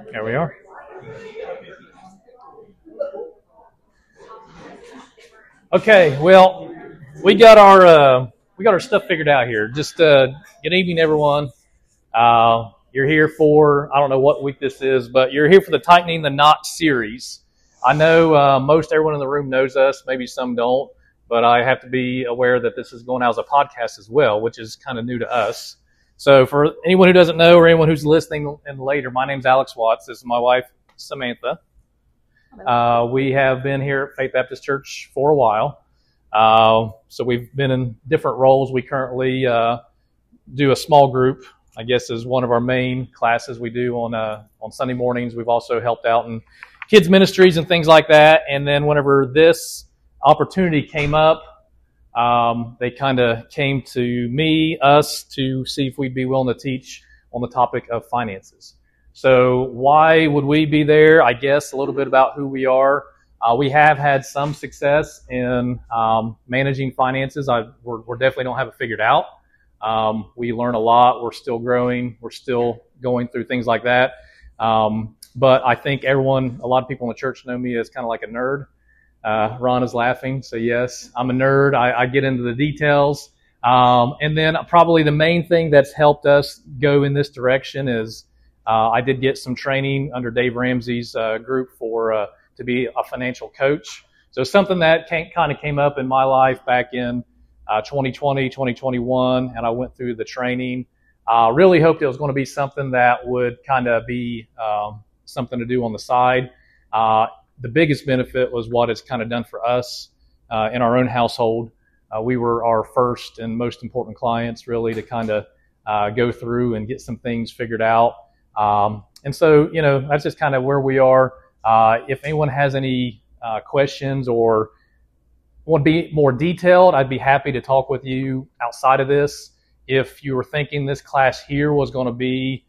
There we are. Okay, well, we got our stuff figured out here. Just good evening, everyone. You're here for I don't know what week this is, but you're here for the Tightening the Knot series. I know most everyone in the room knows us. Maybe some don't, but I have to be aware that this is going out as a podcast as well, which is kind of new to us. So for anyone who doesn't know or anyone who's listening in later, my name's Alex Watts. This is my wife Samantha. We have been here at Faith Baptist Church for a while. So we've been in different roles. We currently do a small group, I guess, is one of our main classes we do on Sunday mornings. We've also helped out in kids ministries and things like that. And then whenever this opportunity came up, they kind of came to us to see if we'd be willing to teach on the topic of finances. So why would we be there? I guess a little bit about who we are. We have had some success in managing finances. We're definitely don't have it figured out. We learn a lot. We're still growing. We're still going through things like that. But I think a lot of people in the church know me as kind of like a nerd. Ron is laughing, so yes, I'm a nerd. I get into the details. And then probably the main thing that's helped us go in this direction is I did get some training under Dave Ramsey's group to be a financial coach. So something that kind of came up in my life back in 2020, 2021, and I went through the training. Really hoped it was going to be something that would kind of be something to do on the side. The biggest benefit was what it's kind of done for us in our own household. We were our first and most important clients really to kind of go through and get some things figured out. And so, that's just kind of where we are. If anyone has any questions or want to be more detailed, I'd be happy to talk with you outside of this. If you were thinking this class here was going to be,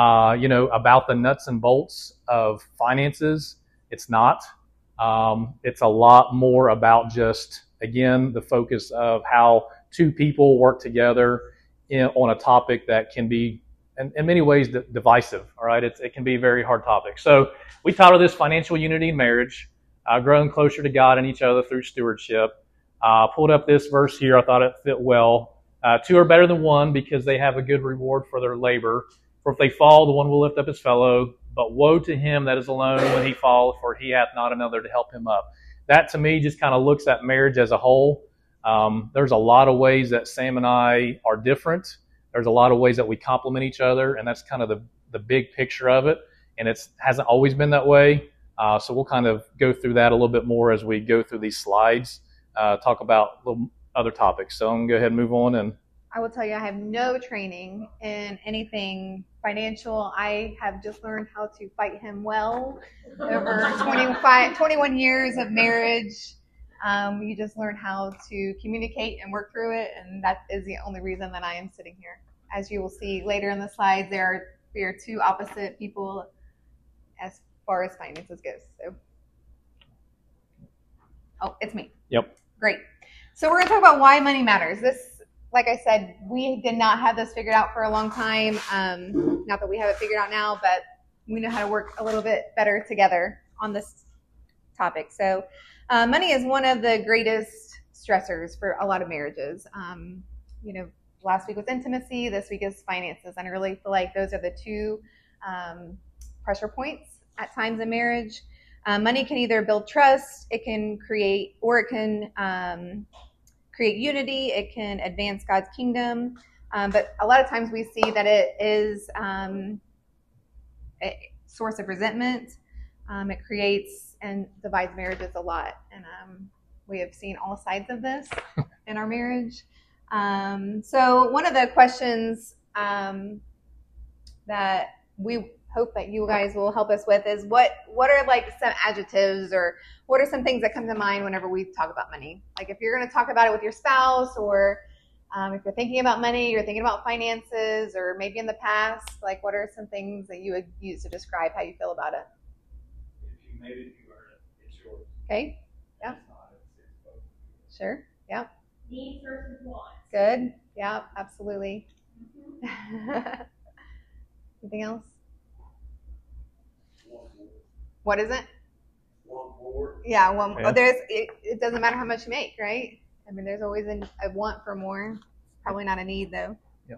about the nuts and bolts of finances, it's not. It's a lot more about just, again, the focus of how two people work together on a topic that can be in many ways divisive. All right, it can be a very hard topic. So we titled this "Financial Unity in Marriage: Growing Closer to God and Each Other Through Stewardship." Pulled up this verse here. I thought it fit well. Two are better than one because they have a good reward for their labor. For if they fall, the one will lift up his fellow. But woe to him that is alone when he falleth, for he hath not another to help him up. That to me just kind of looks at marriage as a whole. There's a lot of ways that Sam and I are different. There's a lot of ways that we complement each other, and that's kind of the big picture of it. And it hasn't always been that way. So we'll kind of go through that a little bit more as we go through these slides, talk about little other topics. So I'm going to go ahead and move on. And I will tell you, I have no training in anything financial. I have just learned how to fight him well over 21 years of marriage. You just learn how to communicate and work through it, and that is the only reason that I am sitting here. As you will see later in the slides, we are two opposite people as far as finances goes. So, it's me. Yep. Great. So we're going to talk about why money matters. This, like I said, we did not have this figured out for a long time. Not that we have it figured out now, but we know how to work a little bit better together on this topic. So money is one of the greatest stressors for a lot of marriages. Last week was intimacy. This week is finances. And I really feel like those are the two pressure points at times in marriage. Money can either build trust, it can create unity, it can advance God's kingdom. But a lot of times we see that it is a source of resentment. It creates and divides marriages a lot. And we have seen all sides of this in our marriage. So one of the questions that we hope that you guys will help us with is what are like some adjectives or what are some things that come to mind whenever we talk about money? Like if you're going to talk about it with your spouse or if you're thinking about money, you're thinking about finances, or maybe in the past, like what are some things that you would use to describe how you feel about it? If you made it, you earn it. It's yours. Okay. Yeah. It's not. It's both. Sure. Yeah. Needs versus wants. Good. Yeah, absolutely. Mm-hmm. Anything else? One board. What is it? One board. Yeah, Yeah. it doesn't matter how much you make, right? I mean, there's always a want for more. Probably not a need, though.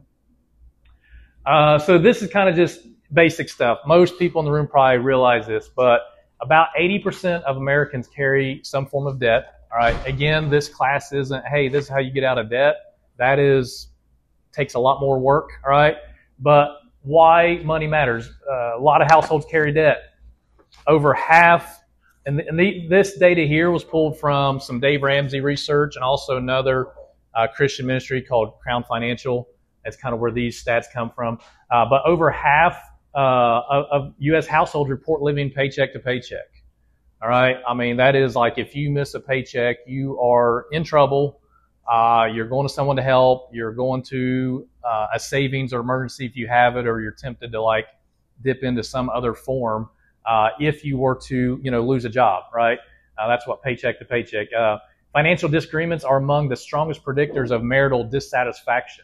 So this is kind of just basic stuff. Most people in the room probably realize this, but about 80% of Americans carry some form of debt. All right. Again, this class isn't, hey, this is how you get out of debt. That takes a lot more work. All right. But why money matters? A lot of households carry debt. Over half, this data here was pulled from some Dave Ramsey research and also another Christian ministry called Crown Financial. That's kind of where these stats come from. But over half of U.S. households report living paycheck to paycheck. All right. I mean, that is like if you miss a paycheck, you are in trouble. You're going to someone to help. You're going to a savings or emergency if you have it, or you're tempted to like dip into some other form if you were to, lose a job. Right. That's what paycheck to paycheck. Financial disagreements are among the strongest predictors of marital dissatisfaction.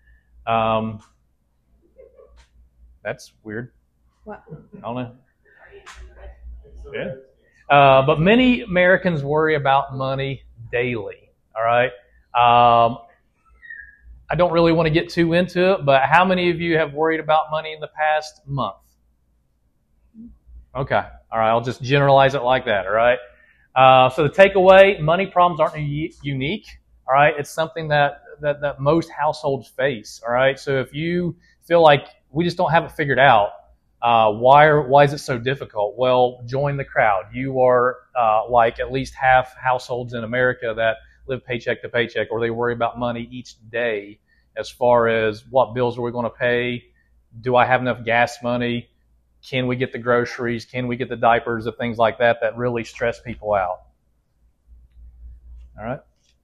That's weird. What? I don't know. Yeah. But many Americans worry about money daily. All right. I don't really want to get too into it, but how many of you have worried about money in the past month? Okay. All right. I'll just generalize it like that. All right. So the takeaway, money problems aren't unique. All right. It's something that most households face. All right. So if you feel like we just don't have it figured out, why is it so difficult? Well, join the crowd. You are like at least half households in America that live paycheck to paycheck, or they worry about money each day as far as what bills are we going to pay? Do I have enough gas money? Can we get the groceries? Can we get the diapers? The things like that really stress people out. All right.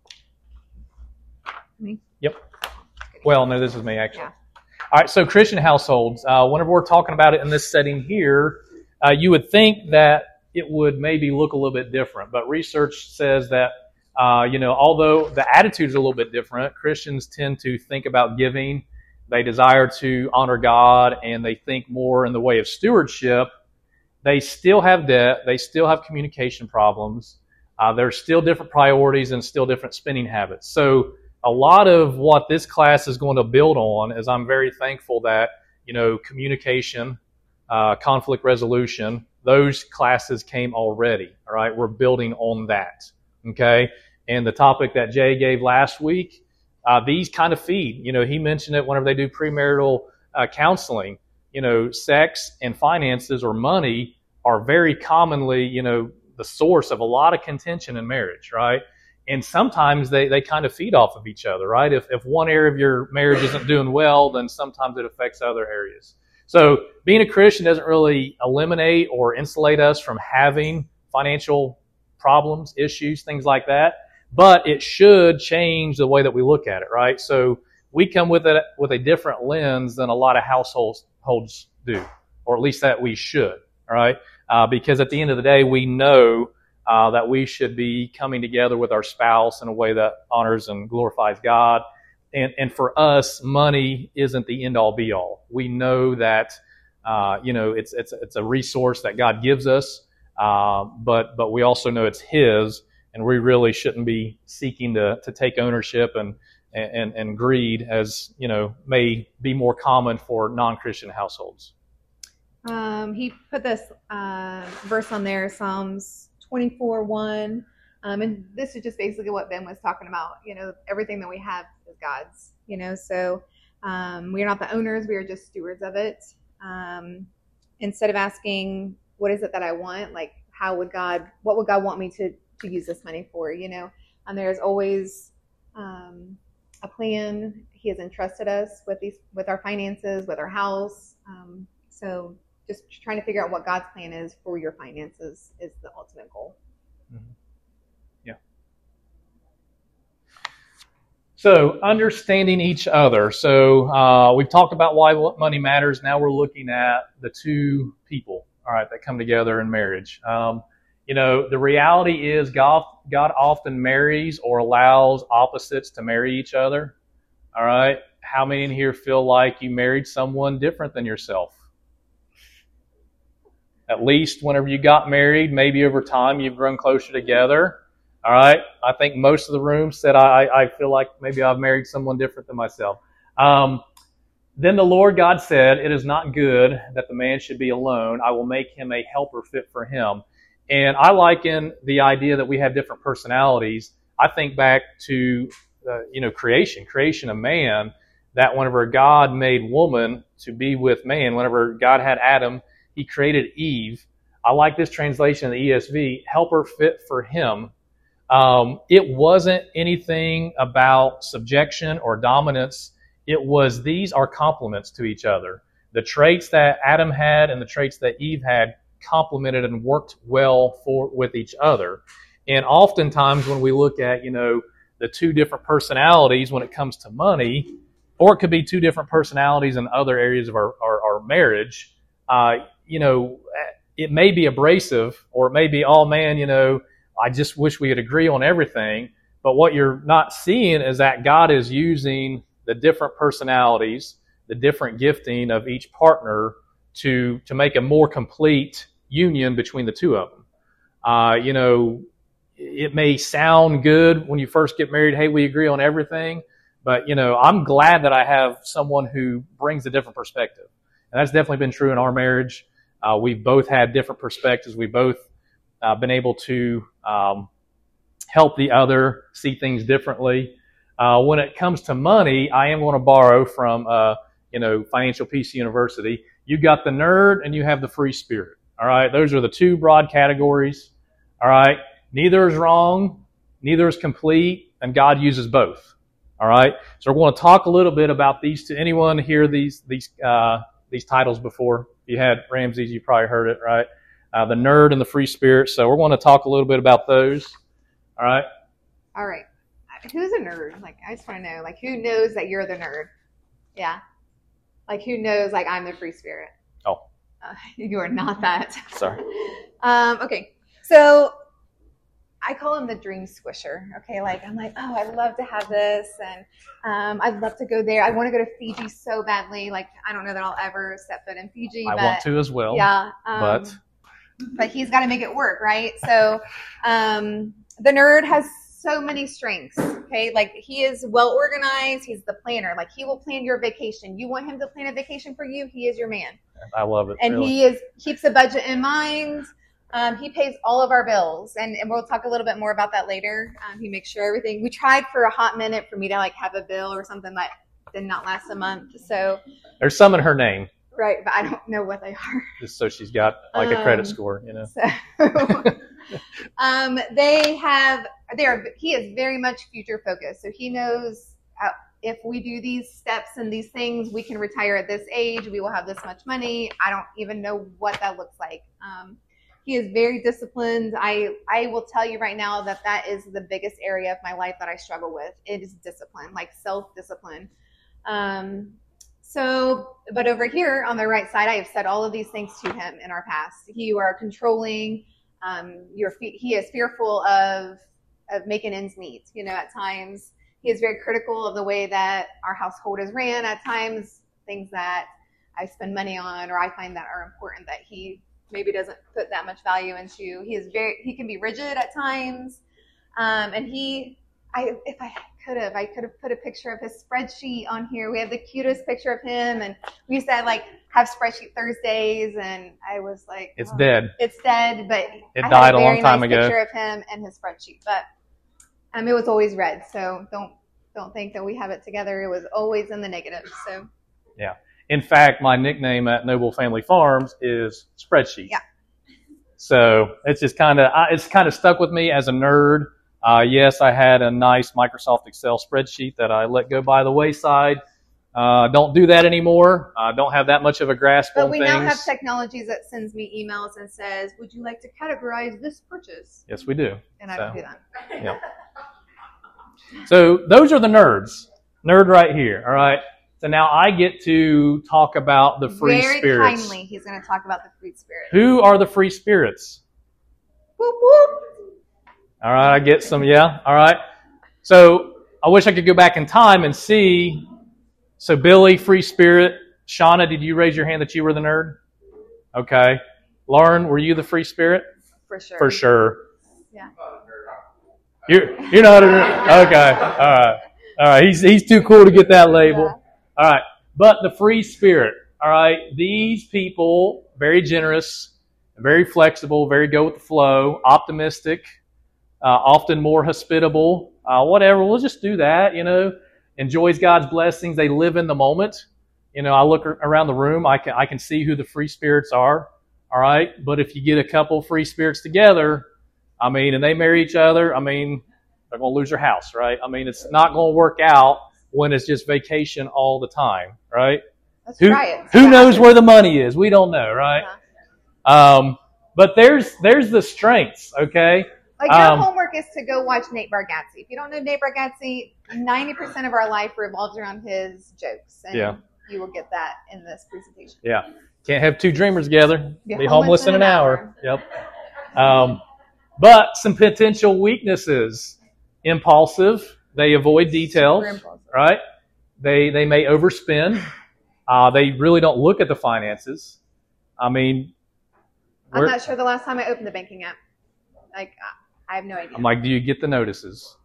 Me? Yep. Well, no, this is me actually. Yeah. All right, so Christian households, whenever we're talking about it in this setting here, you would think that it would maybe look a little bit different. But research says that, although the attitude is a little bit different, Christians tend to think about giving. They desire to honor God, and they think more in the way of stewardship. They still have debt. They still have communication problems. There's still different priorities and still different spending habits. So a lot of what this class is going to build on is I'm very thankful that, communication, conflict resolution, those classes came already. All right. We're building on that. Okay. And the topic that Jay gave last week, these kind of feed, he mentioned it whenever they do premarital counseling, sex and finances or money are very commonly, the source of a lot of contention in marriage. Right. And sometimes they kind of feed off of each other, right? If one area of your marriage isn't doing well, then sometimes it affects other areas. So being a Christian doesn't really eliminate or insulate us from having financial problems, issues, things like that. But it should change the way that we look at it, right? So we come with it with a different lens than a lot of households do, or at least that we should, all right? Because at the end of the day, we know that we should be coming together with our spouse in a way that honors and glorifies God. And for us, money isn't the end-all, be-all. We know that, it's a resource that God gives us, but we also know it's His, and we really shouldn't be seeking to take ownership and greed, as may be more common for non-Christian households. He put this verse on there, Psalms 24:1, and this is just basically what Ben was talking about. Everything that we have is God's. So we are not the owners; we are just stewards of it. Instead of asking, "What is it that I want?" like, what would God want me to use this money for? And there's always a plan. He has entrusted us with our finances, with our house. So just trying to figure out what God's plan is for your finances is the ultimate goal. Mm-hmm. Yeah. So understanding each other. So we've talked about why money matters. Now we're looking at the two people, all right, that come together in marriage. The reality is God often marries or allows opposites to marry each other. All right. How many in here feel like you married someone different than yourself? at least whenever you got married. Maybe over time you've grown closer together. All right. I think most of the room said, I feel like maybe I've married someone different than myself. Then the Lord God said, it is not good that the man should be alone. I will make him a helper fit for him. And I liken the idea that we have different personalities. I think back to, creation of man, that whenever God made woman to be with man, whenever God had Adam, he created Eve. I like this translation of the ESV, helper fit for him. It wasn't anything about subjection or dominance. It was, these are complements to each other. The traits that Adam had and the traits that Eve had complemented and worked well with each other. And oftentimes when we look at, the two different personalities when it comes to money, or it could be two different personalities in other areas of our marriage, it may be abrasive, or it may be, oh man, I just wish we could agree on everything. But what you're not seeing is that God is using the different personalities, the different gifting of each partner to make a more complete union between the two of them. It may sound good when you first get married, hey, we agree on everything, but, I'm glad that I have someone who brings a different perspective. And that's definitely been true in our marriage. We've both had different perspectives. We've both been able to help the other see things differently. When it comes to money, I am going to borrow from, Financial Peace University. You got the nerd and you have the free spirit. All right. Those are the two broad categories. All right. Neither is wrong. Neither is complete. And God uses both. All right. So we're going to talk a little bit about these two. Anyone hear these titles before? If you had Ramses, you probably heard it, right? The nerd and the free spirit. So we're going to talk a little bit about those. All right. All right. Who's a nerd? I just want to know, who knows that you're the nerd? Yeah. Who knows, I'm the free spirit? Oh. You are not that. Sorry. Okay. So I call him the dream squisher. Okay. I'm like, oh, I'd love to have this. And I'd love to go there. I want to go to Fiji so badly. I don't know that I'll ever step foot in Fiji. I want to as well. Yeah. But he's got to make it work, right? So the nerd has so many strengths. Okay. He is well organized. He's the planner. He will plan your vacation. You want him to plan a vacation for you. He is your man. I love it. And really. he keeps a budget in mind. He pays all of our bills, and we'll talk a little bit more about that later. He makes sure everything. We tried for a hot minute for me to have a bill or something that did not last a month. So there's some in her name. Right, but I don't know what they are. Just so she's got a credit score, So, he is very much future focused. So he knows if we do these steps and these things, we can retire at this age. We will have this much money. I don't even know what that looks like. He is very disciplined. I will tell you right now that is the biggest area of my life that I struggle with. It is discipline, self-discipline. But over here on the right side, I have said all of these things to him in our past. You are controlling. He is fearful of making ends meet. At times he is very critical of the way that our household is ran. At times, things that I spend money on or I find that are important that he maybe doesn't put that much value into. He can be rigid at times. If I could have put a picture of his spreadsheet on here. We have the cutest picture of him, and we used to have spreadsheet Thursdays, and I was like, it's dead. It's dead, but it died a long time ago. Picture of him and his spreadsheet, but it was always red. So don't think that we have it together. It was always in the negative. So yeah. In fact, my nickname at Noble Family Farms is Spreadsheet. Yeah. So it's just kind of stuck with me as a nerd. Yes, I had a nice Microsoft Excel spreadsheet that I let go by the wayside. Don't do that anymore. Don't have that much of a grasp on things. But we now have technologies that sends me emails and says, would you like to categorize this purchase? Yes, we do. And I don't do that. Yeah. So those are the nerds. Nerd right here, all right? So now I get to talk about the free spirits. Very kindly, he's going to talk about the free spirits. Who are the free spirits? Whoop, whoop. All right, I get some, yeah. All right. So I wish I could go back in time and see. So Billy, free spirit. Shauna, did you raise your hand that you were the nerd? Okay. Lauren, were you the free spirit? For sure. For sure. Yeah. You're not a nerd. Okay. All right. He's too cool to get that label. Yeah. All right. But the free spirit. All right. These people, very generous, very flexible, very go with the flow, optimistic, often more hospitable. Whatever. We'll just do that. Enjoys God's blessings. They live in the moment. I look around the room. I can see who the free spirits are. All right. But if you get a couple free spirits together, and they marry each other, they're going to lose their house, right? It's not going to work out when it's just vacation all the time, right? Let's try it. Who knows where the money is? We don't know, right? But there's the strengths, okay? Like your homework is to go watch Nate Bargatze. If you don't know Nate Bargatze, 90% of our life revolves around his jokes. And you will get that in this presentation. Yeah. Can't have two dreamers together. Be homeless in an hour. Yep. But some potential weaknesses. Impulsive. They avoid details. Right? They may overspend. They really don't look at the finances. I'm not sure the last time I opened the banking app. I have no idea. I'm like, do you get the notices?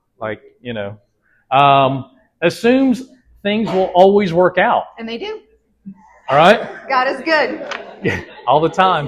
Assumes things will always work out. And they do. All right? God is good. Yeah, all the time.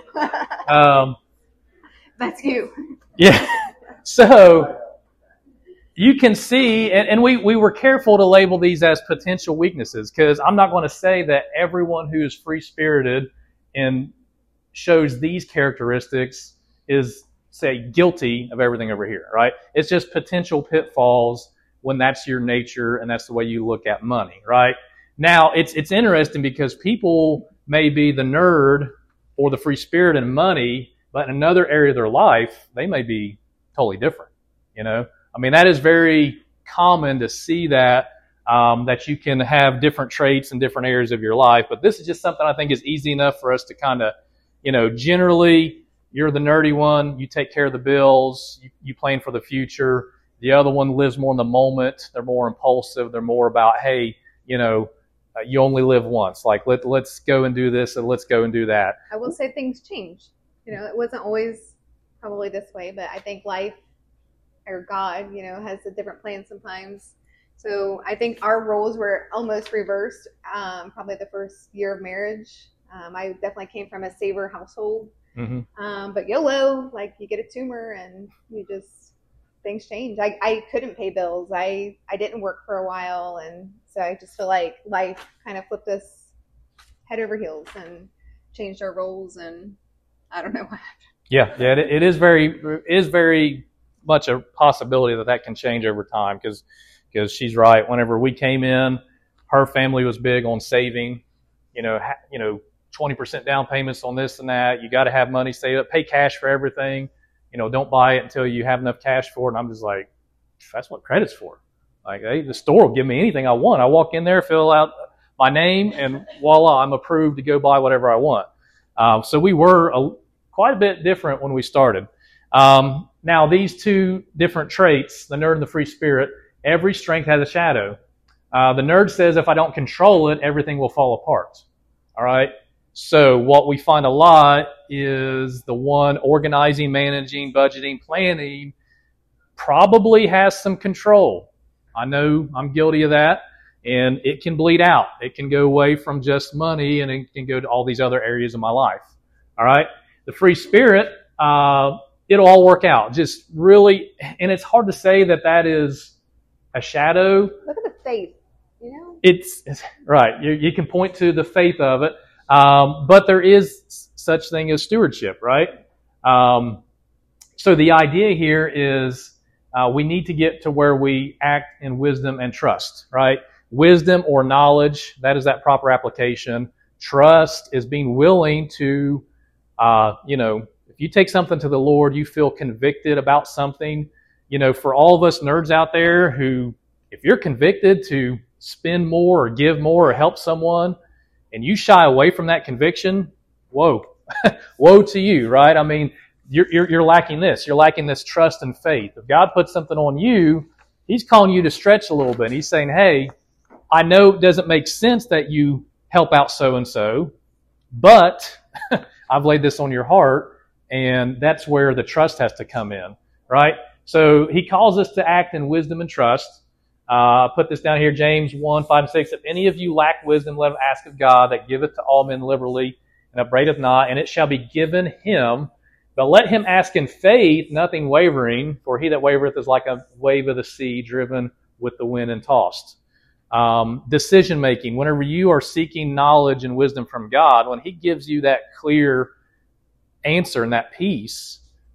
That's you. Yeah. So you can see, and we were careful to label these as potential weaknesses, because I'm not going to say that everyone who is free-spirited and shows these characteristics is, say, guilty of everything over here, right? It's just potential pitfalls when that's your nature and that's the way you look at money, right? Now, it's interesting because people may be the nerd or the free spirit in money, but in another area of their life, they may be totally different, that is very common to see that you can have different traits in different areas of your life. But this is just something I think is easy enough for us to kind of, generally, you're the nerdy one, you take care of the bills, you plan for the future. The other one lives more in the moment. They're more impulsive. They're more about, hey, you only live once. Like, let's go and do this and let's go and do that. I will say things change. It wasn't always probably this way, but I think life or God, has a different plan sometimes. So I think our roles were almost reversed probably the first year of marriage. I definitely came from a saver household. Mm-hmm. But YOLO, you get a tumor and things change. I couldn't pay bills. I didn't work for a while. And so I just feel like life kind of flipped us head over heels and changed our roles. And I don't know what happened. Yeah, it is very much a possibility that can change over time, because she's right. Whenever we came in, her family was big on saving, 20% down payments on this and that. You got to have money saved up, pay cash for everything. Don't buy it until you have enough cash for it. And I'm just like, that's what credit's for. The store will give me anything I want. I walk in there, fill out my name, and voila, I'm approved to go buy whatever I want. So we were quite a bit different when we started. Now, these two different traits, the nerd and the free spirit, every strength has a shadow. The nerd says if I don't control it, everything will fall apart. All right? So what we find a lot is the one organizing, managing, budgeting, planning probably has some control. I know I'm guilty of that, and it can bleed out. It can go away from just money, and it can go to all these other areas of my life. All right? The free spirit, it'll all work out. Just really, and it's hard to say that is a shadow. Look at the faith, It's right. You can point to the faith of it. But there is such thing as stewardship, right? So the idea here is we need to get to where we act in wisdom and trust, right? Wisdom or knowledge, that is that proper application. Trust is being willing to, if you take something to the Lord, you feel convicted about something. For all of us nerds out there who, if you're convicted to spend more or give more or help someone, and you shy away from that conviction, whoa, woe to you, right? You're lacking this. You're lacking this trust and faith. If God puts something on you, He's calling you to stretch a little bit. He's saying, hey, I know it doesn't make sense that you help out so-and-so, but I've laid this on your heart, and that's where the trust has to come in, right? So he calls us to act in wisdom and trust. Put this down here, James 1, 5, and 6. If any of you lack wisdom, let him ask of God, that giveth to all men liberally, and upbraideth not, and it shall be given him. But let him ask in faith, nothing wavering, for he that wavereth is like a wave of the sea, driven with the wind and tossed. Decision making. Whenever you are seeking knowledge and wisdom from God, when he gives you that clear answer and that peace,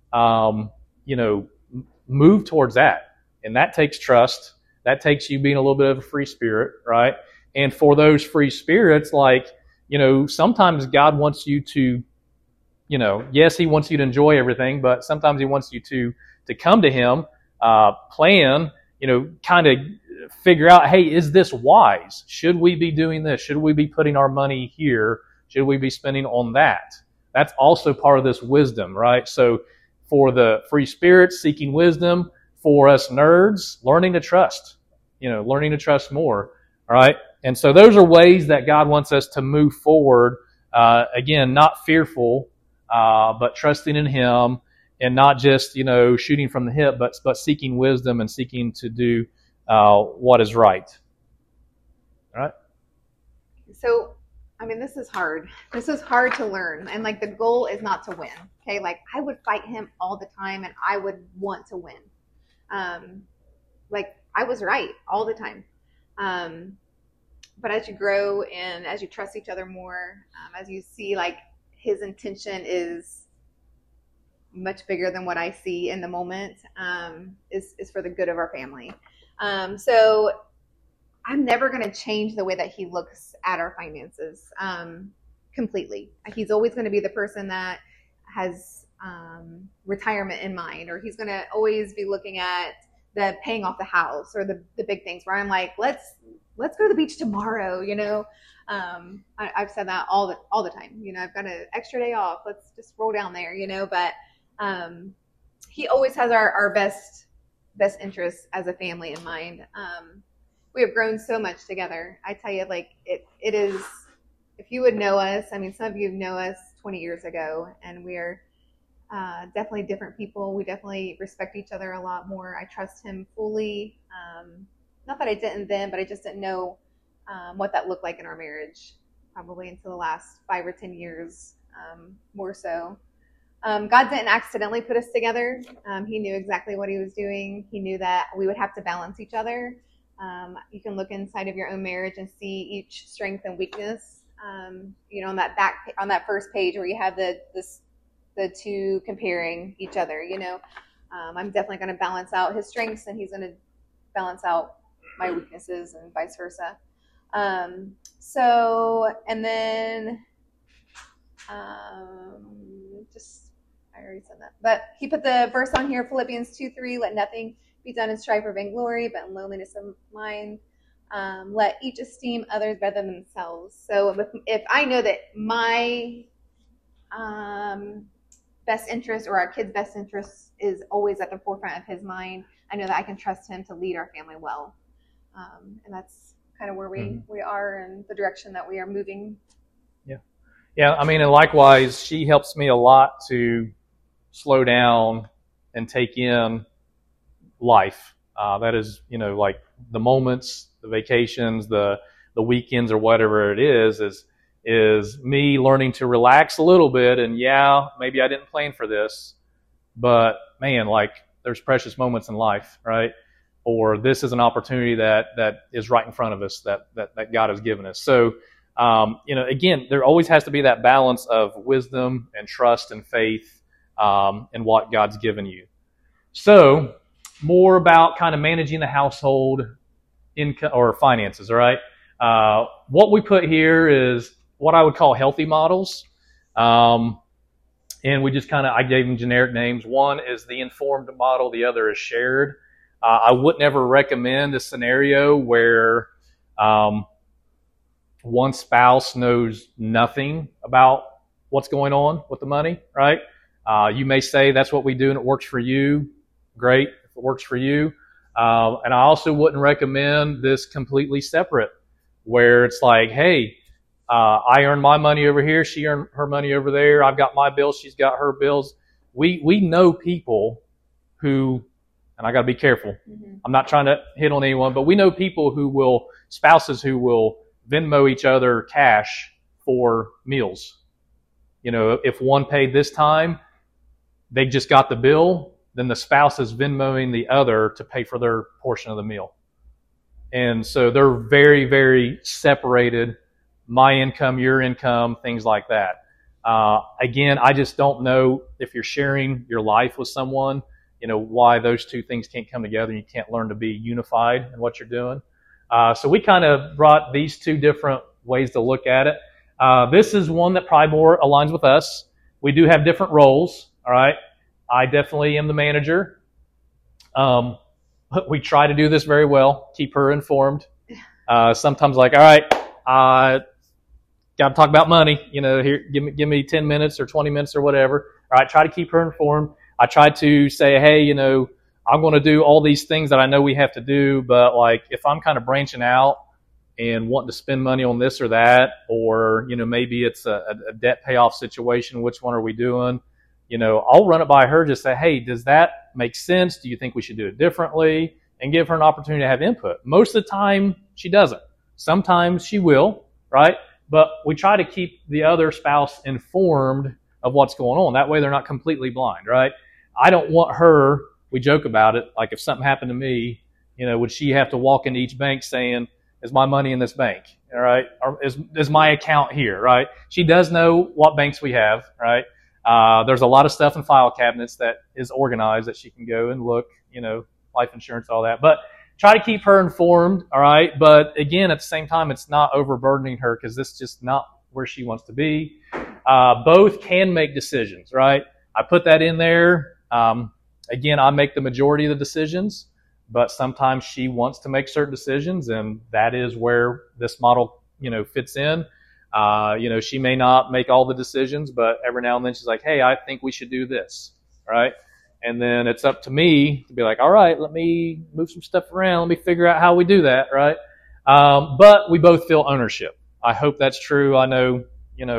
move towards that. And that takes trust. That takes you being a little bit of a free spirit, right? And for those free spirits, sometimes God wants you to, yes, he wants you to enjoy everything, but sometimes he wants you to come to him, plan, kind of figure out, hey, is this wise? Should we be doing this? Should we be putting our money here? Should we be spending on that? That's also part of this wisdom, right? So for the free spirits seeking wisdom, for us nerds, learning to trust, learning to trust more, all right? And so those are ways that God wants us to move forward, again, not fearful, but trusting in him, and not just, shooting from the hip, but seeking wisdom and seeking to do what is right. All right? So, this is hard. This is hard to learn. And, the goal is not to win. Okay? I would fight him all the time, and I would want to win. I was right all the time. But as you grow and as you trust each other more, as you see, his intention is much bigger than what I see in the moment, is for the good of our family. So I'm never going to change the way that he looks at our finances completely. He's always going to be the person that has retirement in mind, or he's going to always be looking at the paying off the house or the big things where I'm like, let's go to the beach tomorrow. I've said that all the time. I've got an extra day off. Let's just roll down there. But he always has our best interests as a family in mind. We have grown so much together. I tell you, it is. If you would know us, some of you know us 20 years ago, and we're definitely different people. We definitely respect each other a lot more. I trust him fully. Not that I didn't then, but I just didn't know what that looked like in our marriage, probably until the last 5 or 10 years, more so. God didn't accidentally put us together. He knew exactly what he was doing. He knew that we would have to balance each other. You can look inside of your own marriage and see each strength and weakness. On that first page where you have the two comparing each other, I'm definitely going to balance out his strengths, and he's going to balance out my weaknesses, and vice versa. I already said that, but he put the verse on here, Philippians 2:3, let nothing be done in strife or vainglory, but in lowliness of mind. Let each esteem others better than themselves. So if I know that my best interest, or our kids' best interest, is always at the forefront of his mind, I know that I can trust him to lead our family well. And that's kind of where we are, and the direction that we are moving. Yeah. And likewise, she helps me a lot to slow down and take in life. That is, the moments, the vacations, the weekends, or whatever it is me learning to relax a little bit. And maybe I didn't plan for this, but man, there's precious moments in life, right? Or this is an opportunity that is right in front of us that God has given us. So, again, there always has to be that balance of wisdom and trust and faith in what God's given you. So, more about kind of managing the household income or finances, all right? What we put here is what I would call healthy models. And we just I gave them generic names. One is the informed model. The other is shared. I would never recommend a scenario where one spouse knows nothing about what's going on with the money, right? You may say that's what we do and it works for you. Great, if it works for you. And I also wouldn't recommend this completely separate, where it's hey, I earn my money over here. She earned her money over there. I've got my bills. She's got her bills. We know people who, and I got to be careful. I'm not trying to hit on anyone, but we know people spouses who will Venmo each other cash for meals. If one paid this time, they just got the bill, then the spouse is Venmoing the other to pay for their portion of the meal. And so they're very, very separated. My income, your income, things like that. Again, I just don't know if you're sharing your life with someone, why those two things can't come together and you can't learn to be unified in what you're doing. So we kind of brought these two different ways to look at it. This is one that probably more aligns with us. We do have different roles, all right? I definitely am the manager. We try to do this very well, keep her informed. Sometimes all right, got to talk about money. Here, give me 10 minutes or 20 minutes or whatever. All right, try to keep her informed. I try to say, hey, I'm going to do all these things that I know we have to do, but if I'm kind of branching out and wanting to spend money on this or that, or maybe it's a debt payoff situation, which one are we doing? I'll run it by her, just say, hey, does that make sense? Do you think we should do it differently? And give her an opportunity to have input. Most of the time, she doesn't. Sometimes she will, right? But we try to keep the other spouse informed of what's going on. That way they're not completely blind, right? I don't want her, we joke about it, if something happened to me, would she have to walk into each bank saying, is my money in this bank, all right? Or is my account here, right? She does know what banks we have, right? There's a lot of stuff in file cabinets that is organized that she can go and look, life insurance, all that. But try to keep her informed, all right? But again, at the same time, it's not overburdening her because this is just not where she wants to be. Both can make decisions, right? I put that in there. Again, I make the majority of the decisions, but sometimes she wants to make certain decisions, and that is where this model, fits in. She may not make all the decisions, but every now and then she's like, hey, I think we should do this, right? And then it's up to me to be like, all right, let me move some stuff around. Let me figure out how we do that, right? But we both feel ownership. I hope that's true. I know,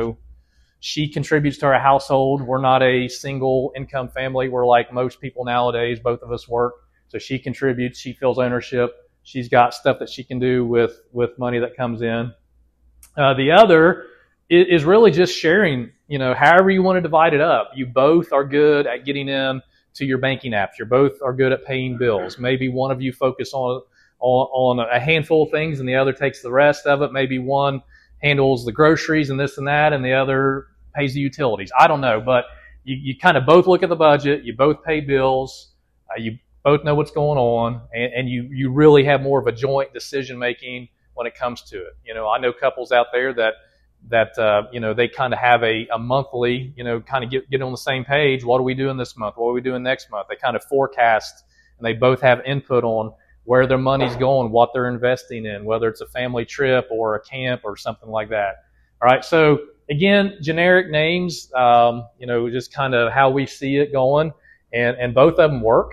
she contributes to our household. We're not a single income family. We're like most people nowadays. Both of us work. So she contributes. She feels ownership. She's got stuff that she can do with money that comes in. The other is really just sharing, however you want to divide it up. You both are good at getting in to your banking apps. You both are good at paying bills. Maybe one of you focus on a handful of things and the other takes the rest of it. Maybe one handles the groceries and this and that, and the other pays the utilities. I don't know, but you kind of both look at the budget. You both pay bills. You both know what's going on, and you really have more of a joint decision making when it comes to it. I know couples out there that they kind of have a monthly, kind of get on the same page. What are we doing this month? What are we doing next month? They kind of forecast, and they both have input on where their money's going, what they're investing in, whether it's a family trip or a camp or something like that. All right. So again, generic names, just kind of how we see it going, and both of them work.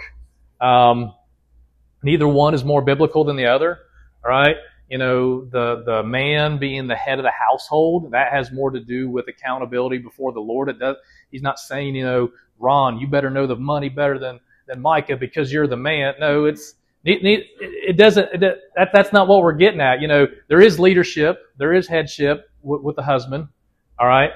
Neither one is more biblical than the other. All right. The man being the head of the household, that has more to do with accountability before the Lord. It does. He's not saying, Ron, you better know the money better than Micah because you're the man. No, it doesn't. That's not what we're getting at. There is leadership, there is headship with the husband. All right.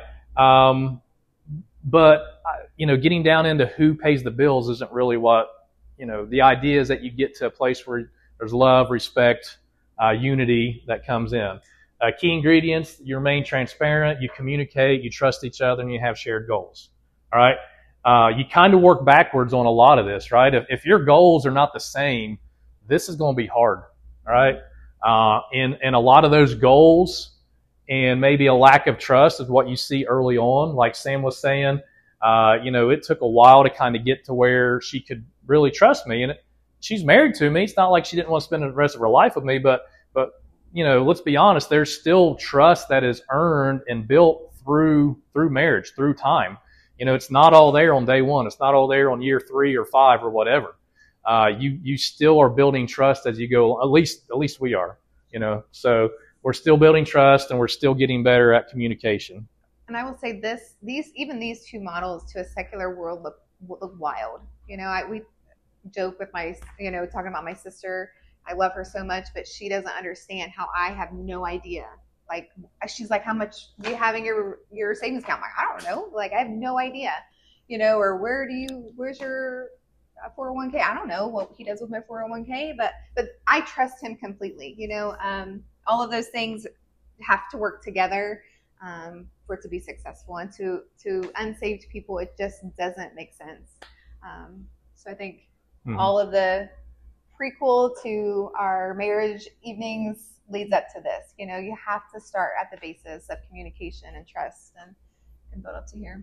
But getting down into who pays the bills isn't really what, the idea is that you get to a place where there's love, respect, unity that comes in. Key ingredients: you remain transparent, you communicate, you trust each other, and you have shared goals. All right. You kind of work backwards on a lot of this, right? If your goals are not the same, this is going to be hard. All right. And a lot of those goals and maybe a lack of trust is what you see early on. Like Sam was saying, it took a while to kind of get to where she could really trust me. And she's married to me. It's not like she didn't want to spend the rest of her life with me, but let's be honest, there's still trust that is earned and built through marriage, through time. It's not all there on day one. It's not all there on year 3 or 5 or whatever. You still are building trust as you go. At least we are. So we're still building trust and we're still getting better at communication. And I will say these two models to a secular world look wild. We joke with talking about my sister. I love her so much, but she doesn't understand how I have no idea. Like, she's like, how much do you have in your savings account? I'm like, I don't know. Like, I have no idea, or where's your 401k? I don't know what he does with my 401k, but I trust him completely. All of those things have to work together for it to be successful, and to unsaved people, it just doesn't make sense. So I think all of the prequel to our marriage evenings leads up to this. You have to start at the basis of communication and trust and build up to here.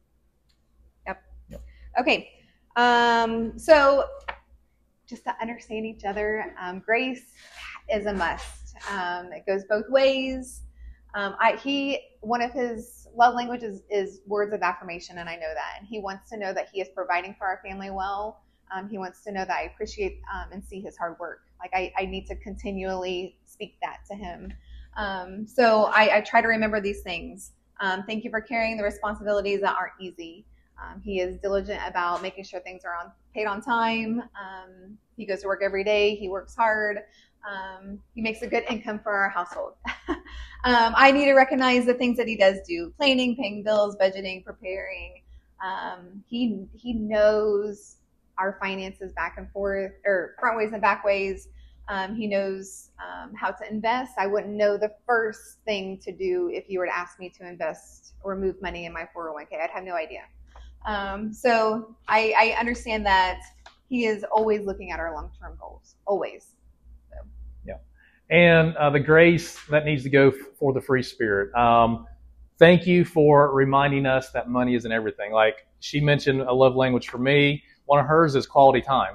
Yep. Okay. So just to understand each other, grace is a must. It goes both ways. One of his love languages is words of affirmation, and I know that. And he wants to know that he is providing for our family well. He wants to know that I appreciate and see his hard work. Like, I need to continually speak that to him. So I try to remember these things. Thank you for carrying the responsibilities that aren't easy. He is diligent about making sure things are paid on time. He goes to work every day. He works hard. He makes a good income for our household. I need to recognize the things that he does do: planning, paying bills, budgeting, preparing. He knows our finances back and forth, or front ways and back ways. He knows how to invest. I wouldn't know the first thing to do if you were to ask me to invest or move money in my 401k. I'd have no idea. So I understand that he is always looking at our long-term goals, always. So. Yeah. And the grace that needs to go for the free spirit. Thank you for reminding us that money isn't everything. Like, she mentioned a love language for me. One of hers is quality time.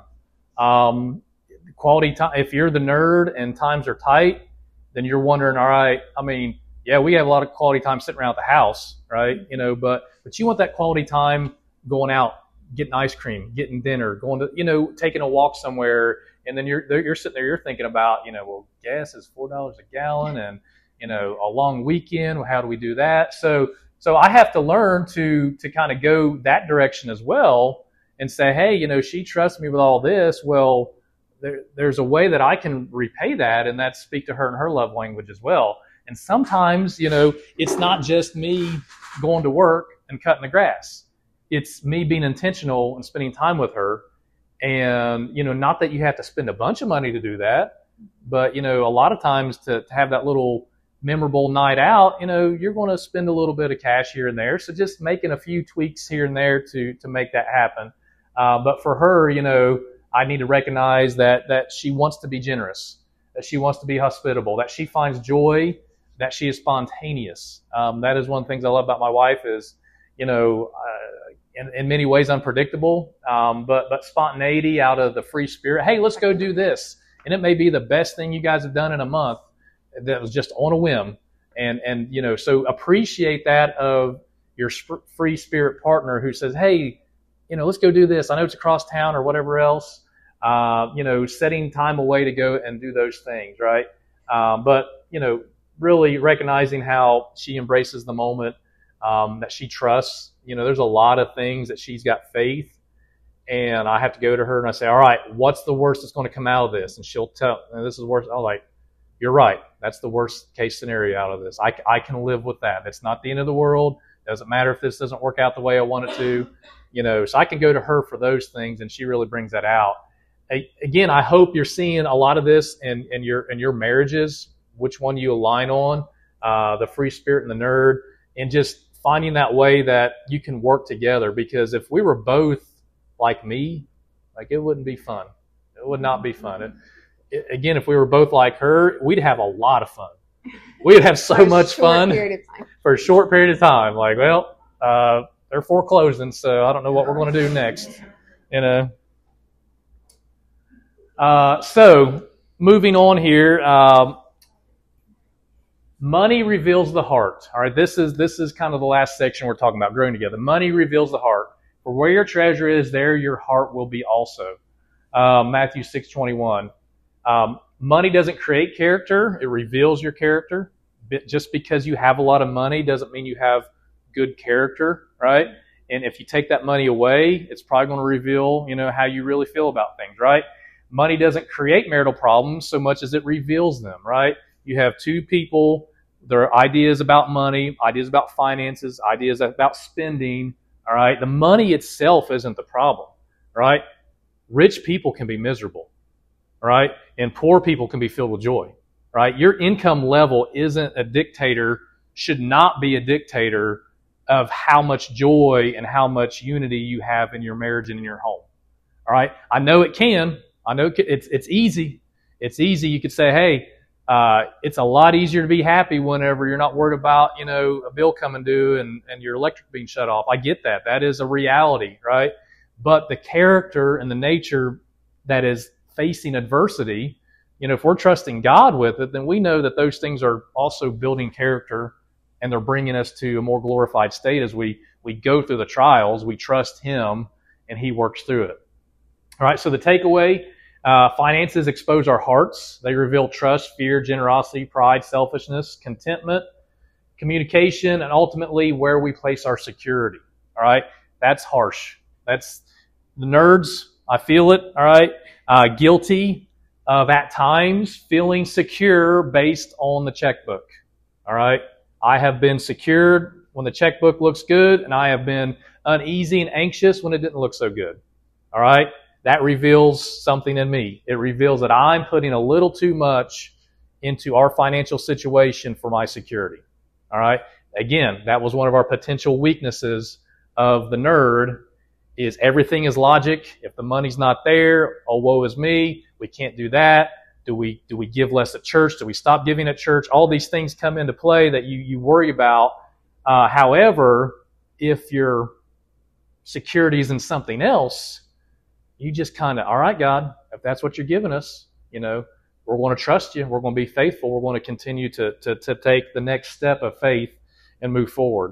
Quality time. If you're the nerd and times are tight, then you're wondering, all right, I mean, yeah, we have a lot of quality time sitting around the house, right? But you want that quality time going out, getting ice cream, getting dinner, going to, taking a walk somewhere. And then you're sitting there, you're thinking about, well, gas is $4 a gallon, and, a long weekend. How do we do that? So I have to learn to kind of go that direction as well and say, hey, she trusts me with all this. Well, there's a way that I can repay that, and that's speak to her in her love language as well. And sometimes, it's not just me going to work and cutting the grass. It's me being intentional and spending time with her. And, not that you have to spend a bunch of money to do that, but, a lot of times to have that little memorable night out, you're going to spend a little bit of cash here and there. So just making a few tweaks here and there to make that happen. But for her, I need to recognize that she wants to be generous, that she wants to be hospitable, that she finds joy, that she is spontaneous. That is one of the things I love about my wife is, in many ways unpredictable, but spontaneity out of the free spirit. Hey, let's go do this. And it may be the best thing you guys have done in a month that was just on a whim. And so appreciate that of your free spirit partner who says, hey, let's go do this. I know it's across town or whatever else. Setting time away to go and do those things, right? But really recognizing how she embraces the moment, that she trusts. There's a lot of things that she's got faith, and I have to go to her and I say, all right, what's the worst that's going to come out of this? And she'll tell, this is worse. I'm like, you're right. That's the worst case scenario out of this. I can live with that. That's not the end of the world. Doesn't matter if this doesn't work out the way I want it to. So I can go to her for those things, and she really brings that out. Again, I hope you're seeing a lot of this in your marriages, which one you align on, the free spirit and the nerd, and just finding that way that you can work together. Because if we were both like me, it wouldn't be fun. It would not be fun. Again, if we were both like her, we'd have a lot of fun. We'd have so much fun for a short period of time. Like, well, they're foreclosing, so I don't know what we're going to do next. So moving on here, money reveals the heart. All right, this is kind of the last section we're talking about, growing together. Money reveals the heart. For where your treasure is, there your heart will be also. Matthew 6:21. Money doesn't create character. It reveals your character. Just because you have a lot of money doesn't mean you have good character, right? And if you take that money away, it's probably going to reveal, how you really feel about things, right? Money doesn't create marital problems so much as it reveals them, right? You have two people, their ideas about money, ideas about finances, ideas about spending, all right? The money itself isn't the problem, right? Rich people can be miserable, right? And poor people can be filled with joy, right? Your income level isn't a dictator, should not be a dictator of how much joy and how much unity you have in your marriage and in your home, all right? I know it can. I know it's easy. It's easy. You could say, hey, it's a lot easier to be happy whenever you're not worried about, a bill coming due and your electric being shut off. I get that. That is a reality, right? But the character and the nature that is facing adversity, if we're trusting God with it, then we know that those things are also building character and they're bringing us to a more glorified state as we go through the trials. We trust Him and He works through it. All right, so the takeaway, finances expose our hearts. They reveal trust, fear, generosity, pride, selfishness, contentment, communication, and ultimately where we place our security. All right, that's harsh. That's the nerds. I feel it. All right, guilty of at times feeling secure based on the checkbook. All right, I have been secured when the checkbook looks good, and I have been uneasy and anxious when it didn't look so good. All right, that reveals something in me. It reveals that I'm putting a little too much into our financial situation for my security. All right, again, that was one of our potential weaknesses of the nerd. Is everything is logic. If the money's not there, oh, woe is me. We can't do that. Do we give less at church? Do we stop giving at church? All these things come into play that you worry about. However, if your security is in something else, you just kind of, all right, God, if that's what you're giving us, we're going to trust you. We're going to be faithful. We're going to continue to take the next step of faith and move forward.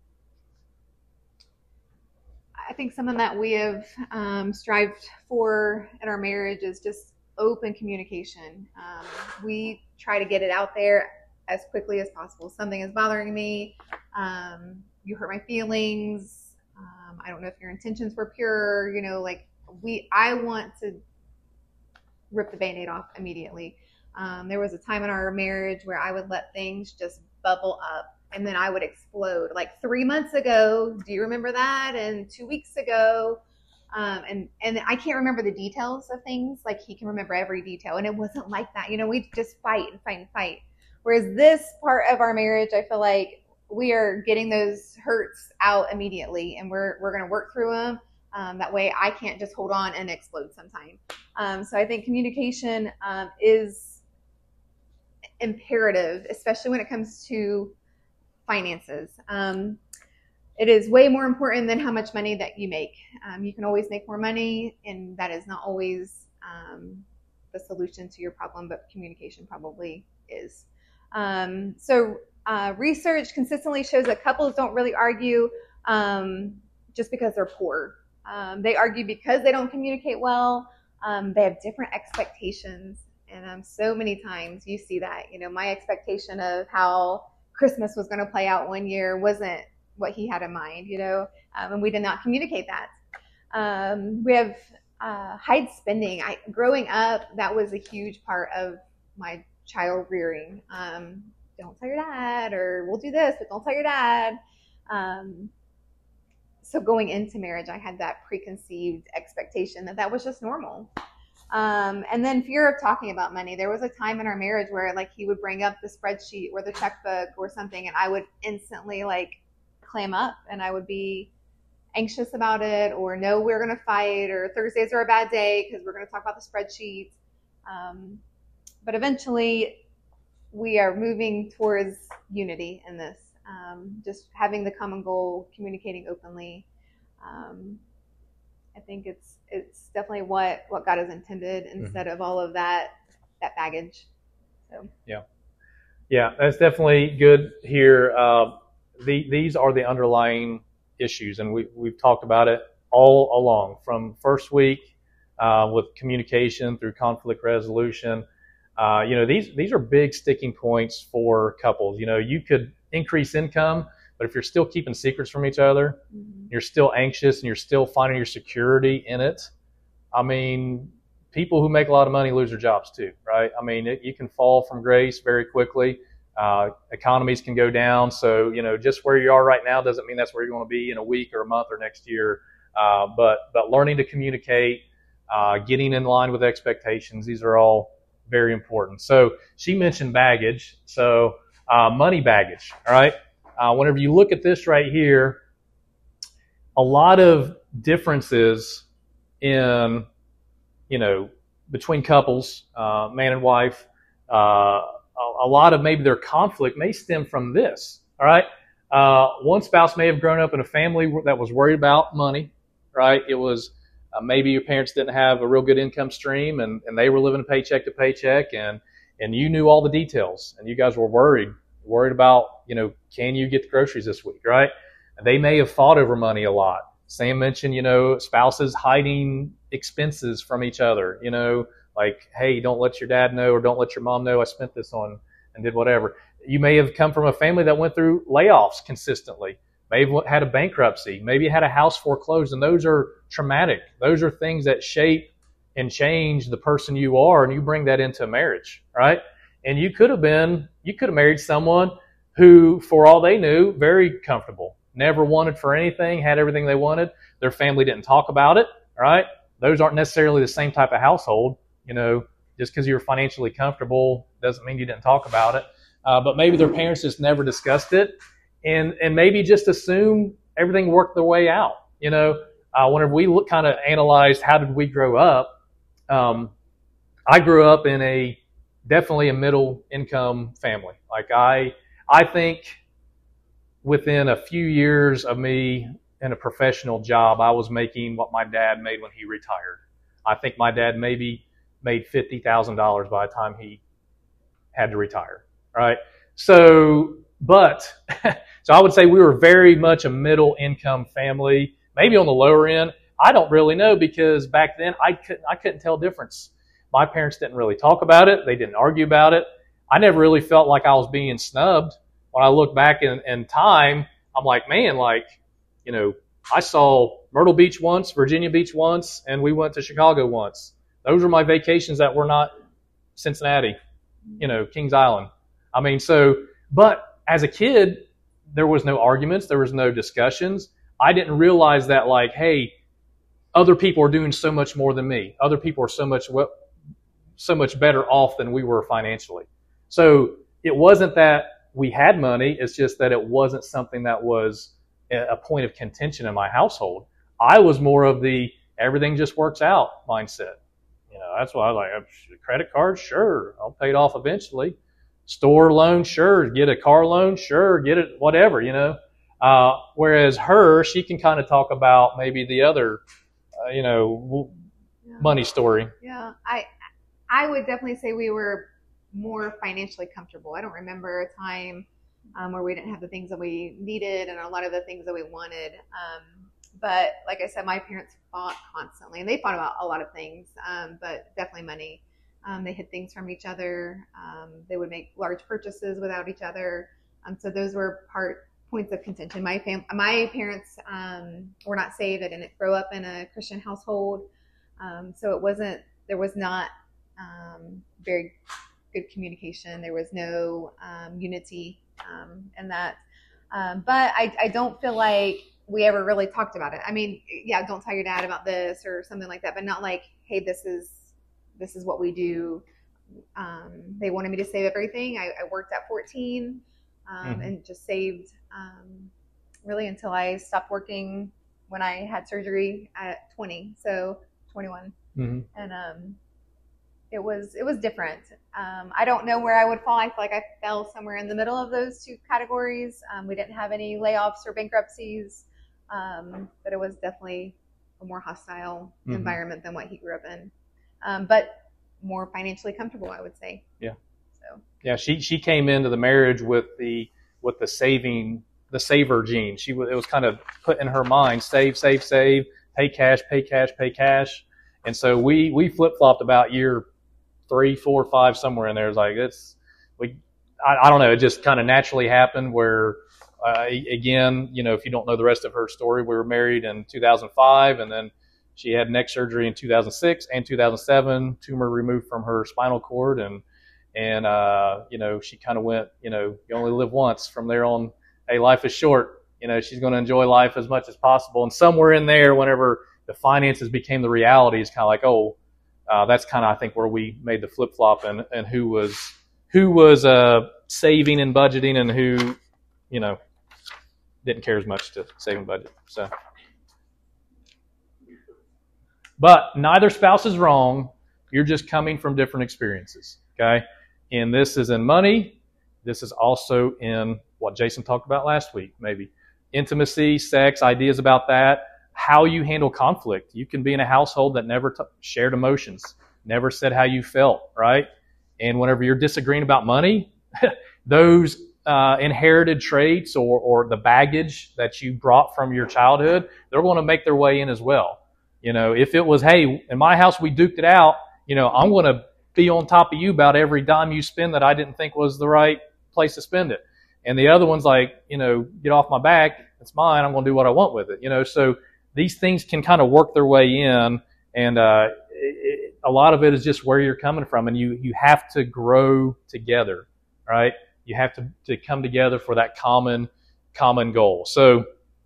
I think something that we have strived for in our marriage is just open communication. We try to get it out there as quickly as possible. Something is bothering me. You hurt my feelings. I don't know if your intentions were pure. I want to rip the Band-Aid off immediately. There was a time in our marriage where I would let things just bubble up. And then I would explode. Like 3 months ago, do you remember that? And 2 weeks ago, and I can't remember the details of things. Like he can remember every detail, and it wasn't like that. We just fight and fight and fight. Whereas this part of our marriage, I feel like we are getting those hurts out immediately, and we're going to work through them. That way, I can't just hold on and explode sometime. So I think communication is imperative, especially when it comes to finances. It is way more important than how much money that you make. You can always make more money, and that is not always the solution to your problem, but communication probably is. Research consistently shows that couples don't really argue just because they're poor. They argue because they don't communicate well. They have different expectations, and so many times you see that. My expectation of how Christmas was going to play out one year wasn't what he had in mind, and we did not communicate that. We have hide spending. Growing up, that was a huge part of my child rearing. Don't tell your dad, or we'll do this, but don't tell your dad. So going into marriage, I had that preconceived expectation that was just normal. And then fear of talking about money. There was a time in our marriage where he would bring up the spreadsheet or the checkbook or something, and I would instantly clam up, and I would be anxious about it, or no, we're going to fight, or Thursdays are a bad day because we're going to talk about the spreadsheet. But eventually we are moving towards unity in this, just having the common goal, communicating openly. I think it's definitely what God has intended instead of all of that baggage. So yeah, that's definitely good here. These are the underlying issues, and we've talked about it all along from first week with communication through conflict resolution. These are big sticking points for couples. You could increase income, but if you're still keeping secrets from each other, you're still anxious and you're still finding your security in it. I mean, people who make a lot of money lose their jobs too, right? I mean, you can fall from grace very quickly. Economies can go down. So, just where you are right now doesn't mean that's where you're going to be in a week or a month or next year. But learning to communicate, getting in line with expectations, these are all very important. So she mentioned baggage. So money baggage, all right? Whenever you look at this right here, a lot of differences in, between couples, man and wife, a lot of maybe their conflict may stem from this, all right? One spouse may have grown up in a family that was worried about money, right? It was maybe your parents didn't have a real good income stream and they were living paycheck to paycheck and you knew all the details and you guys were worried about, can you get the groceries this week, right? They may have fought over money a lot. Sam mentioned, spouses hiding expenses from each other, like, hey, don't let your dad know or don't let your mom know I spent this on and did whatever. You may have come from a family that went through layoffs consistently, may have had a bankruptcy, maybe had a house foreclosed, and those are traumatic. Those are things that shape and change the person you are, and you bring that into marriage, right? And you could have married someone who, for all they knew, very comfortable, never wanted for anything, had everything they wanted. Their family didn't talk about it, right? Those aren't necessarily the same type of household. Just because you're financially comfortable doesn't mean you didn't talk about it. But maybe their parents just never discussed it and maybe just assume everything worked their way out. Whenever we kind of analyzed how did we grow up, I grew up in definitely a middle income family. Like I think within a few years of me in a professional job, I was making what my dad made when he retired. I think my dad maybe made $50,000 by the time he had to retire, right? So I would say we were very much a middle income family, maybe on the lower end. I don't really know because back then I couldn't tell difference. My parents didn't really talk about it. They didn't argue about it. I never really felt like I was being snubbed. When I look back in time, I'm like, man, I saw Myrtle Beach once, Virginia Beach once, and we went to Chicago once. Those were my vacations that were not Cincinnati, Kings Island. I mean, but as a kid, there was no arguments. There was no discussions. I didn't realize that hey, other people are doing so much more than me. Other people are so much better off than we were financially. So it wasn't that we had money. It's just that it wasn't something that was a point of contention in my household. I was more of the everything just works out mindset. That's why I was like, credit card, sure, I'll pay it off eventually. Store loan, sure. Get a car loan, sure. Get it, whatever, Whereas she can kind of talk about maybe the other, money story. Yeah, I would definitely say we were more financially comfortable. I don't remember a time where we didn't have the things that we needed and a lot of the things that we wanted. But like I said, my parents fought constantly, and they fought about a lot of things, but definitely money. They hid things from each other. They would make large purchases without each other. So those were points of contention. My parents were not saved. I didn't grow up in a Christian household. So there was not very good communication. There was no unity in that. But I don't feel like we ever really talked about it. I mean, yeah, don't tell your dad about this or something like that, but not like, hey, this is what we do. They wanted me to save everything. I worked at 14 and just saved really until I stopped working when I had surgery at 20, so 21. Mm-hmm. And it was different. I don't know where I would fall. I feel like I fell somewhere in the middle of those two categories. We didn't have any layoffs or bankruptcies, but it was definitely a more hostile environment than what he grew up in. But more financially comfortable, I would say. Yeah. So. Yeah, she came into the marriage with the saver gene. It was kind of put in her mind, save, pay cash. And so we flip-flopped about year 3, 4, 5, somewhere in there. It's like I don't know. It just kind of naturally happened where, again, if you don't know the rest of her story, we were married in 2005, and then she had neck surgery in 2006 and 2007, tumor removed from her spinal cord, and she kind of went, you only live once. From there on, hey, life is short. She's going to enjoy life as much as possible. And somewhere in there, whenever the finances became the reality, it's kind of like, that's kind of, I think, where we made the flip flop, and who was saving and budgeting, and who, didn't care as much to save and budget. So, but neither spouse is wrong. You're just coming from different experiences. Okay, and this is in money. This is also in what Jason talked about last week, maybe intimacy, sex, ideas about that. How you handle conflict. You can be in a household that never shared emotions, never said how you felt, right? And whenever you're disagreeing about money, those inherited traits or the baggage that you brought from your childhood, they're going to make their way in as well. If it was, hey, in my house we duked it out, I'm going to be on top of you about every dime you spend that I didn't think was the right place to spend it. And the other one's like, get off my back, it's mine, I'm going to do what I want with it. So these things can kind of work their way in, and a lot of it is just where you're coming from, and you have to grow together, right? You have to come together for that common goal. So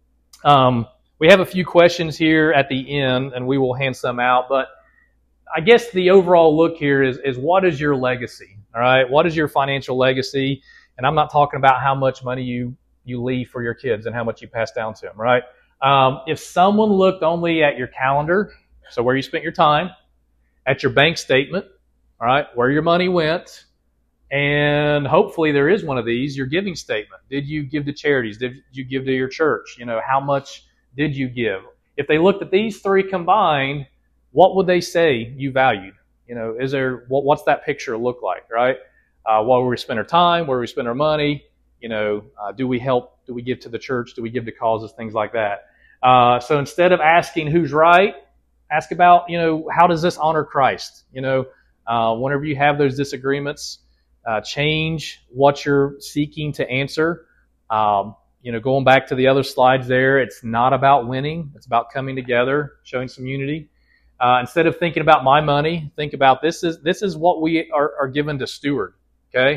we have a few questions here at the end, and we will hand some out, but I guess the overall look here is what is your legacy, all right? What is your financial legacy? And I'm not talking about how much money you leave for your kids and how much you pass down to them, right? If someone looked only at your calendar, so where you spent your time, at your bank statement, all right, where your money went, and hopefully there is one of these, your giving statement. Did you give to charities? Did you give to your church? How much did you give? If they looked at these three combined, what would they say you valued? What's that picture look like, right? Where we spend our time, where we spend our money, do we help? Do we give to the church? Do we give to causes? Things like that. So instead of asking who's right, ask about, how does this honor Christ? Whenever you have those disagreements, change what you're seeking to answer. Going back to the other slides there, it's not about winning. It's about coming together, showing some unity. Instead of thinking about my money, think about this is what we are given to steward. Okay.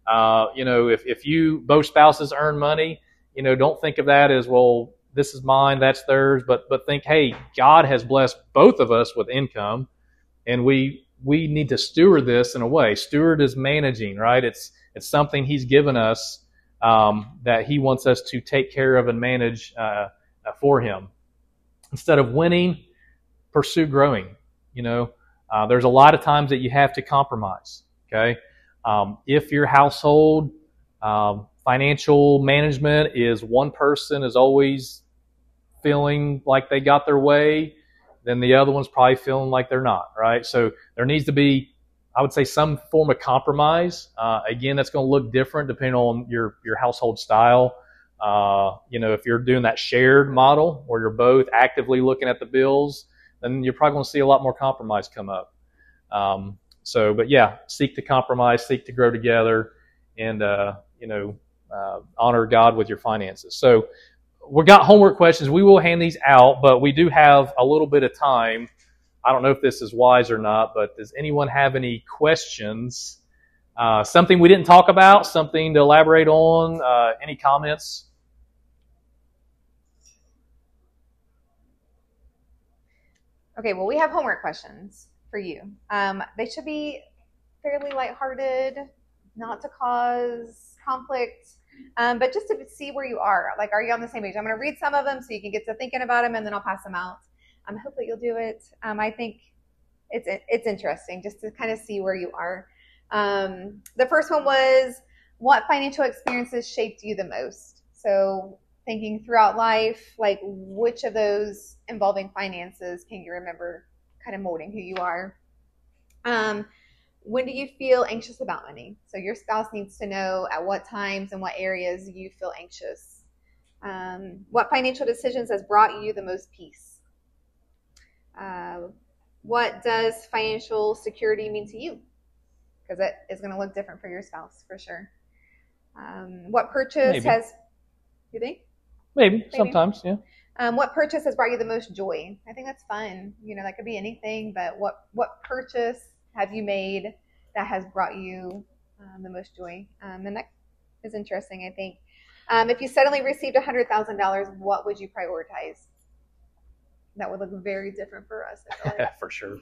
If you, both spouses earn money, don't think of that as, well, this is mine, that's theirs, but think, hey, God has blessed both of us with income, and we need to steward this in a way. Steward is managing, right? It's something He's given us that He wants us to take care of and manage for Him. Instead of winning, pursue growing. There's a lot of times that you have to compromise. Okay, if your household financial management is one person is always feeling like they got their way, then the other one's probably feeling like they're not, right? So there needs to be, I would say, some form of compromise. Again, that's going to look different depending on your household style. If you're doing that shared model where you're both actively looking at the bills, then you're probably going to see a lot more compromise come up. But yeah, seek to compromise, seek to grow together, and honor God with your finances. So we've got homework questions. We will hand these out, but we do have a little bit of time. I don't know if this is wise or not, but does anyone have any questions? Something we didn't talk about, something to elaborate on, any comments? Okay, well, we have homework questions for you. They should be fairly lighthearted, not to cause conflict, but just to see where you are. Like, are you on the same page? I'm going to read some of them so you can get to thinking about them, and then I'll pass them out. Hopefully you'll do it. I think it's interesting just to kind of see where you are. The first one was, what financial experiences shaped you the most? So thinking throughout life, like which of those involving finances can you remember kind of molding who you are? When do you feel anxious about money? So your spouse needs to know at what times and what areas you feel anxious. What financial decisions has brought you the most peace? What does financial security mean to you? because it is going to look different for your spouse for sure. What purchase Maybe. has, you think? Maybe sometimes, yeah. What purchase has brought you the most joy? I think that's fun. That could be anything, but what purchase have you made that has brought you the most joy? The next is interesting, I think. If you suddenly received $100,000, what would you prioritize? That would look very different for us. I feel like. For sure.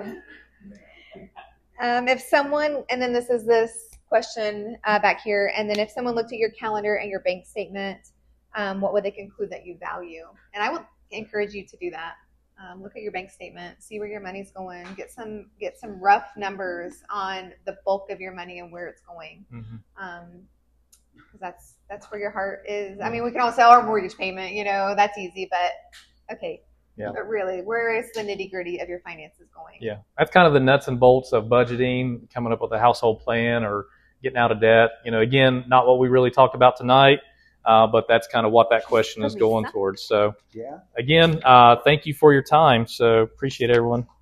If someone, and then this is this question back here, and then if someone looked at your calendar and your bank statement, what would they conclude that you value? And I would encourage you to do that. Look at your bank statement, see where your money's going, get some rough numbers on the bulk of your money and where it's going. Because that's where your heart is. I mean, we can all sell our mortgage payment, that's easy, but okay. Yeah. But really, where is the nitty gritty of your finances going? Yeah, that's kind of the nuts and bolts of budgeting, coming up with a household plan or getting out of debt. Again, not what we really talked about tonight, but that's kind of what that question is going towards. So, Yeah. again, thank you for your time. So appreciate everyone.